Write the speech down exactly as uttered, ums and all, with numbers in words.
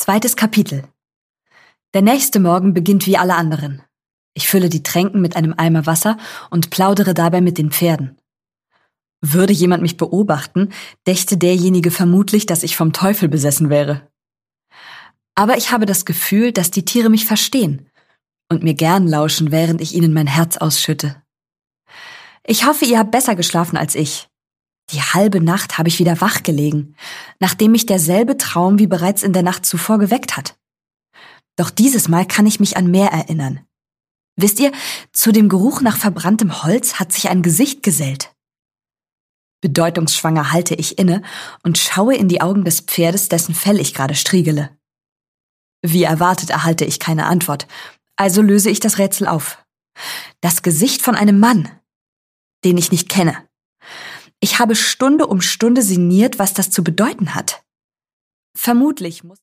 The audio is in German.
Zweites Kapitel. Der nächste Morgen beginnt wie alle anderen. Ich fülle die Tränken mit einem Eimer Wasser und plaudere dabei mit den Pferden. Würde jemand mich beobachten, dächte derjenige vermutlich, dass ich vom Teufel besessen wäre. Aber ich habe das Gefühl, dass die Tiere mich verstehen und mir gern lauschen, während ich ihnen mein Herz ausschütte. Ich hoffe, ihr habt besser geschlafen als ich. Die halbe Nacht habe ich wieder wach gelegen, nachdem mich derselbe Traum wie bereits in der Nacht zuvor geweckt hat. Doch dieses Mal kann ich mich an mehr erinnern. Wisst ihr, zu dem Geruch nach verbranntem Holz hat sich ein Gesicht gesellt. Bedeutungsschwanger halte ich inne und schaue in die Augen des Pferdes, dessen Fell ich gerade striegele. Wie erwartet erhalte ich keine Antwort, also löse ich das Rätsel auf. Das Gesicht von einem Mann, den ich nicht kenne. Ich habe Stunde um Stunde sinniert, was das zu bedeuten hat. Vermutlich muss